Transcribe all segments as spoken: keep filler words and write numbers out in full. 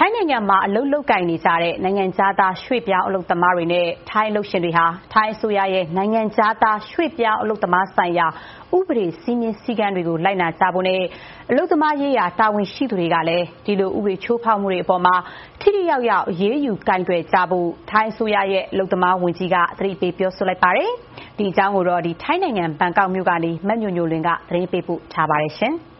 ထိုင်းနိုင်ငံမှာအလုပ်လုပ်ကိုင်နေကြတဲ့နိုင်ငံခြားသားရွှေ့ပြောင်းအလုပ်သမားတွေနဲ့ထိုင်းအလုပ်ရှင်တွေဟာထိုင်းအစိုးရရဲ့နိုင်ငံခြားသားရွှေ့ပြောင်းအလုပ်သမားဆိုင်ရာဥပဒေစည်းမျဉ်းစည်းကမ်းတွေကိုလိုက်နာကြဖို့နဲ့အလုပ်သမားရေးရာတာဝန်ရှိသူတွေကလည်းဒီလိုဥပဒေချိုးဖောက်မှုတွေအပေါ်မှာထိထိရောက်ရောက်အရေးယူကန့်ကွက်ကြဖို့ထိုင်းအစိုးရရဲ့အလုပ်သမားဝန်ကြီးကသတိပေးပြောဆိုလိုက်ပါတယ်။ဒီအကြောင်းကိုတော့ဒီထိုင်းနိုင်ငံဘန်ကောက်မြို့ကနေမညိုညိုလင်းကသတင်းပေးပို့ထားပါတယ်ရှင်။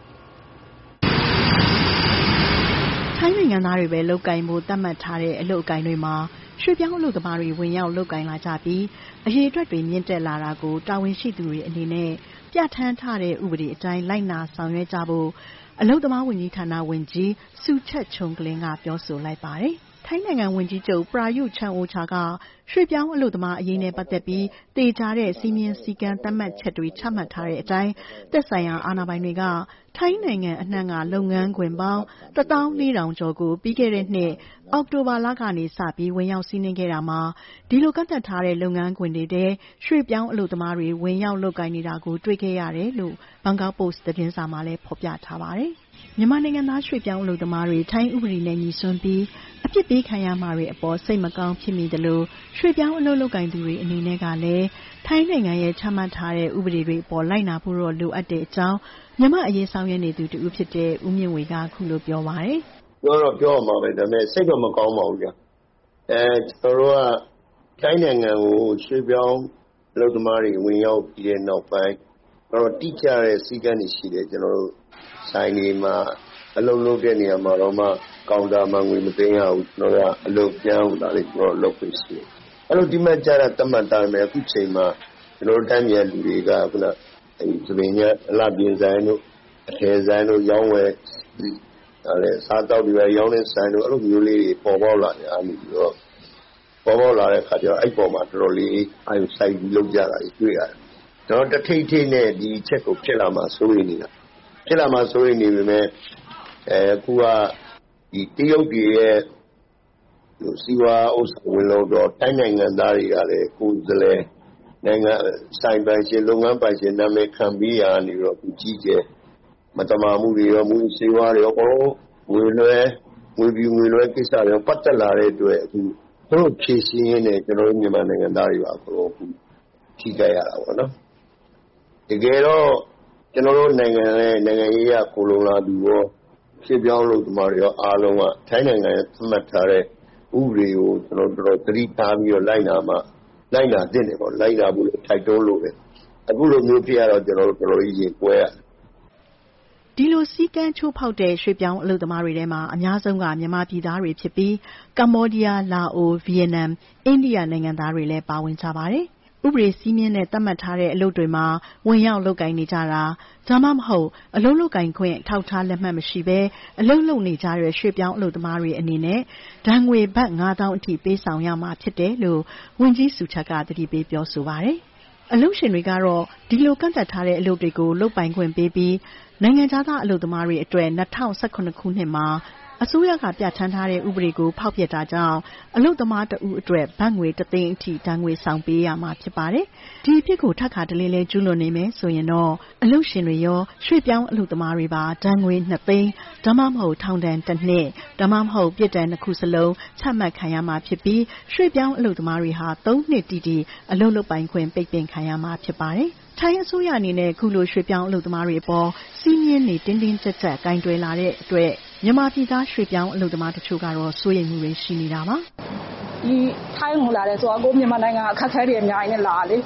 ထိုင်းနိုင်ငံသားတွေပဲလုပ်ကိုင်ဖို့သတ်မှတ်ထားတဲ့အလုပ်အကိုင်တွေမှာရွှေ့ပြောင်းအလုပ်သမားတွေဝင်ရောက်လုပ်ကိုင်လာကြပြီးအရေးအတွက်တွေမြင့်တက်လာတာကိုတာဝန်ရှိသူတွေအနေနဲ့ပြဋ္ဌာန်းထားတဲ့ဥပဒေအတိုင်းလိုက်နာဆောင်ရွက်ကြဖို့အလုပ်သမားဝန်ကြီးဌာနဝန်ကြီးစုချက်ချုံကလင်းကပြောဆိုလိုက်ပါတယ်။ထိုင်းနိုင်ငံဝန်ကြီးချုပ်ပရာယုချန်အိုချာကရွှေ့ပြောင်းအလုပ်သမားအရေးနဲ့ပတ်သက်ပြီးတေချာတဲ့စီမင်းစည်းကမ်းသတ်မှတ်ချက်တွေချမှတ်ထားတဲ့အတိုင်းသက်ဆိုင်ရာအာဏာပိုင်တွေကထိုင်းနိုင်ငံအနှံ့ကလုပ်ငန်းခွင်ပေါင်းတသောင်းလေးထောင်ကျော်ကိုပြီးခဲ့တဲ့နှစ်အောက်တိုဘာလကနေစပြီးဝင်ရောက်စီးနင်းခဲ့တာမှာဒီလိုကန့်သတ်ထားတဲ့လုပ်ငန်းခွင်တွေထဲရွှေ့ပြောင်းအလုပ်သမားတွေဝင်ရောက်လုပ်ကိုင်နေတာကိုတွေ့ခဲ့ရတယ်လို့ဘန်ကောက်ပို့စ်သတင်းစာမှာလည်းဖော်ပြထားပါတယ်။မြန်မာနိုင်ငံသားရွှေ့ပြောင်းအလုပ်သမားတွေထိုင်းဥပဒေနဲ့ညီစွန်းပြီးအပြစ်ပေးခံရမှာတွေအပေါ်စိတ်မကောင်းဖြစ်မိတယ်လို့ရွှေ့ပြောင်းအလုပ်လုပ်ကိုင်သူတွေအနေနဲ့ကလည်းထိုင်းနိုင်ငံရဲ့ချမှတ်ထားတဲ့ဥပဒေတွေအပေါ်လိုက်နာဖို့တော့လိုအပ်တဲ့အကြောင်းမြန်မာအရေးဆောင်ရွက်နေသူတူဖြစ်တဲ့ဦးမြင့်ဝေကခုလိုပြောပါတယ်။ပြောတော့ပြောမှာပဲဒါပေမဲ့စိတ်တော့မကောင်းပါဘူးကြာ။အဲကျွန်တော်တို့ကထိုင်းနိုင်ငံကိုရွှေ့ပြောင်းအလုပ်သမားတွေဝင်ရောက်ပြီးတဲ့နောက်ပိုင်းတော့တိကျတဲ့စည်းကမ်းတွေရှိတယ်ကျွန်တော်တို့ဆိုင်တွေမှာအလုပ်လုပ်တဲ့နေရာမှာတော့မှကောင်တာမှာငွေမသိမ်းရဘူးကျွန်တော်ကအလုပ်ပြန်လာတယ်ကျွန်တော်လုပ်ပြီးရှိတယ်အဲ့လိုဒီမှာကြာတာတတ်မှတ်ထားမယ်အခုချိန်မှာကျွန်တော်တို့တိုင်းပြည်လူတွေကခုနအဲဒီသပင်ညအလှပြင်ဆိုင်တို့အထည်ဆိုင်တို့ရောင်းဝယ်အဲ့လေစားတောက်တွေရောင်းတဲ့ဆိုင်တို့အဲ့လိုမျိုးလေးတွေပေါ်ပေါက်လာတယ်အားပြီးတော့ပေါ်ပေါက်လာတဲ့အခါကျတော့အဲ့ပေါ်မှာတော်တော်လေးအာရုံစိုက်ပြီးလုပ်ကြတာတွေ့ရတယ်ကျွန်တော်တထိတ်ထိတ်နဲ့ဒီချက်ကိုဖြစ်လာမှာစိုးရိမ်နေတာဖြစ်လာမှာစိုးရိမ်နေပေမဲ့အဲအခုကဒီတရုတ်ပြည်ရဲ့စီဝါဥစ္စာဝင်လို့တော့တိုင်းနိုင်ငံသားတွေကလည်းကိုယ်စလဲနိုင်ငံဆိုင်ပိုင်ရှင်လုပ်ငန်းပိုင်ရှင်နာမည်ခံပြီးရနေတော့သူကြီးကျယ်မတမာမှုတွေရောမူစီဝါတွေရောအကုန်ဝေလွဲငွေပြီးငွေလွဲကိစ္စတွေပတ်သက်လာတဲ့အတွက်အခုသူတို့ဖြည့်ရှင်းရင်းနဲ့ကျွန်တော်တို့မြန်မာနိုင်ငံသားတွေပါအကုန်အခုထိကြရတာပေါ့နော်တကယ်တော့ကျွန်တော်တို့နိုင်ငံရဲ့နိုင်ငံရေးရကိုလုံလာသူရောဖြစ်ပြောင်းလို့ဒီမှာရောအားလုံးကထိုင်းနိုင်ငံရဲ့သတ်မှတ်ထားတဲ့ဥပဒေကိုကျွန်တော်တို့သတိထားပြီးတော့လိုက်နာမှလိုက်နာသင့်တယ်ပေါ့လိုက်နာဖို့ထိုက်တွန်းလို့ပဲအခုလိုမျိုးဖြစ်ရတော့ကျွန်တော်တို့တော်တော်ကြီးရင်ကွဲရဒီလိုစည်းကမ်းချိုးဖောက်တဲ့ရွှေ့ပြောင်းအလုပ်သမားတွေထဲမှာအများဆုံးကမြန်မာပြည်သားတွေဖြစ်ပြီးကမ္ဘောဒီးယားလာအိုဗီယက်နမ်အိန္ဒိယနိုင်ငံသားတွေလည်းပါဝင်ကြပါတယ်ဥပဒေစည်းမျဉ်းနဲ့သတ်မှတ်ထားတဲ့အလုပ်တွေမှာဝင်ရောက်လုပ်ကိုင်နေကြတာဒါမှမဟုတ်အလုပ်လုပ်ကိုင်ခွင့်ထောက်ထားလက်မှတ်မရှိဘဲအလုပ်လုပ်နေကြတဲ့ရွှေ့ပြောင်းအလုပ်သမားတွေအနေနဲ့ဒဏ်ငွေဘတ်ငါးသောင်းအထိပေးဆောင်ရမှာဖြစ်တယ်လို့ဝန်ကြီးစုချက်ကသတိပေးပြောဆိုပါတယ်အလုပ်ရှင်တွေကတော့ဒီလိုကန့်သတ်ထားတဲ့အလုပ်တွေကိုလုပ်ပိုင်ခွင့်ပေးပြီးနိုင်ငံခြားသားအလုပ်သမားတွေအတွက်၂၀၁၇ခုနှစ်မှာအစိုးရကပြဋ္ဌာန်းထားတဲ့ဥပဒေကိုဖောက်ဖျက်တာကြောင့်အလုပ်သမားတဦးအတွက်ဘတ်ငွေတစ်သိန်းအထိဒဏ်ငွေဆောင်ပေးရမှာဖြစ်ပါတယ်။ဒီအဖြစ်ကိုထပ်ခါတလဲလဲကျူးလွန်နေမယ်ဆိုရင်တော့အလုပ်ရှင်တွေရောရွှေ့ပြောင်းအလုပ်သမားတွေပါဒဏ်ငွေနှစ်သိန်းဒါမှမဟုတ်ထောင်ဒဏ်တစ်နှစ်ဒါမှမဟုတ်ပြစ်ဒဏ်တစ်ခုစလုံးချမှတ်ခံရမှာဖြစ်ပြီးရွှေ့ပြောင်းအလုပ်သမားတွေဟာသုံးနှစ်တိတိအလုပ်လုပ်ပိုင်ခွင့်ပိတ်ပင်ခံရမှာဖြစ်ပါတယ်။ထိုင်းအစိုးရအနေနဲ့ခုလိုရွှေ့ပြောင်းအလုပ်သမားတွေအပေါ်စီးမြင့်နေတင်းတင်းကြပ်ကြပ်ကင်တွယ်လာတဲ့အတွက်မြန်မာပြည်သားရွှေ့ပြောင်းအလုပ်သမားတချို့ကတော့စိုးရိမ်မှုတွေရှိနေတာပါဒီထိုင်းကိုလာတယ်ဆိုတော့ကိုမြန်မာနိုင်ငံအခက်အခဲတွေအများကြီးနဲ့လာလေ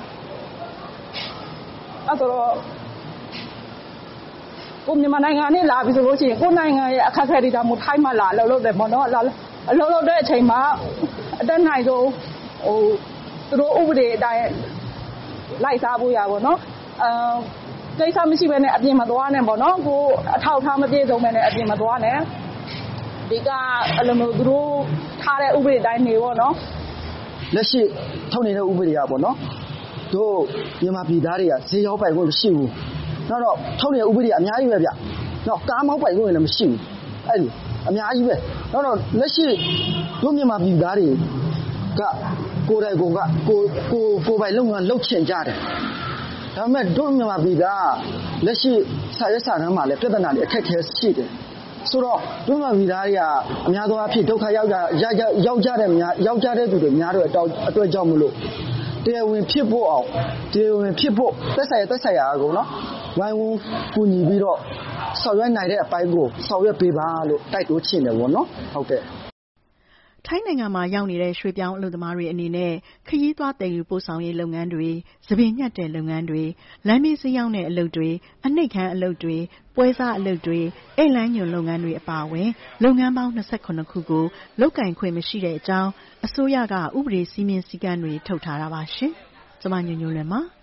အဲ့တော့ကိုမြန်မာနိုင်ငံနဲ့လာပြီဆိုလို့ရှိရင်ကိုနိုင်ငံရဲ့အခက်အခဲတွေကြောင့်မို့ထိုင်းမှာလာလို့လို့တယ်ပေါ့နော်အလုပ်လုပ်တဲ့အချိန်မှာအတက်နိုင်ဆုံးဟိုသူတို့ဥပဒေအတိုင်းလိုက်စားဖို့ရပါတော့အဲကိစ္စမရှိဘဲနဲ့အပြင်မသွားနဲ့ပေါ့နော်ကိုအထောက်ထားမပြေဆုံးပဲနဲ့အပြင်မသွားနဲ့ဒီကအလိုမျိုးသူတို့ထားတဲ့ဥပဒေတိုင်းနေပေါ့နော်လက်ရှိထုတ်နေတဲ့ဥပဒေကပေါ့နော်တို့မြန်မာပြည်သားတွေကဈေးရောက်ပိုင်ခွင့်မရှိဘူးနောက်တော့ထုတ်နေတဲ့ဥပဒေအများကြီးပဲဗျနောက်ကားမောက်ပိုင်ခွင့်လည်းမရှိဘူးအဲ့ဒီအများကြီးပဲနောက်တော့လက်ရှိတို့မြန်မာပြည်သားတွေကကိုယ်တိုင်ကိုကကိုကိုကိုပိုင်လုပ်ငန်းလုပ်ချင်ကြတယ်ဒါပေမဲ့တို့မြန်မာပြည်ကလက်ရှိစာရေးစာတမ်းမှာလည်းပြဿနာတွေအခက်အခဲရှိတယ်ဆိုတော့တွင်းမှာဗီသားတွေကအများသောအားဖြင့်ဒုက္ခရောက်ကြရောက်ကြတဲ့များရောက်ကြတဲ့သူတွေများတော့အတွက်ကြောင့်မလို့တရားဝင်ဖြစ်ဖို့အောင်တရားဝင်ဖြစ်ဖို့သက်ဆိုင်သက်ဆိုင်ရာအကုန်နော်ဝိုင်းဝန်းကူညီပြီးတော့ဆောင်ရွက်နိုင်တဲ့အပိုင်းကိုဆောင်ရွက်ပေးပါလို့တိုက်တွန်းချင်တယ်ပေါ့နော်ဟုတ်ကဲ့ထိုင်းနိုင်ငံမှာရောက်နေတဲ့ရွှေပြောင်းအလုပ်သမားတွေအနေနဲ့ခရီးသွားတည်ယူပို့ဆောင်ရေးလုပ်ငန်းတွေ၊စပင်ညှပ်တဲ့လုပ်ငန်းတွေ၊လမ်းမေးစရောက်တဲ့အလုပ်တွေ၊အနှိပ်ခမ်းအလုပ်တွေ၊ပွဲစားအလုပ်တွေ၊အိတ်လမ်းညွှန်လုပ်ငန်းတွေအပါအဝင်လုပ်ငန်းပေါင်း၂၇ခုကိုလုပ်ကိုင်ခွင့်မရှိတဲ့အကြောင်းအစိုးရကဥပဒေစည်းမျဉ်းစည်းကမ်းတွေထုတ်ထားတာပါရှင်။ကျွန်မညိုညိုလွင်ပါ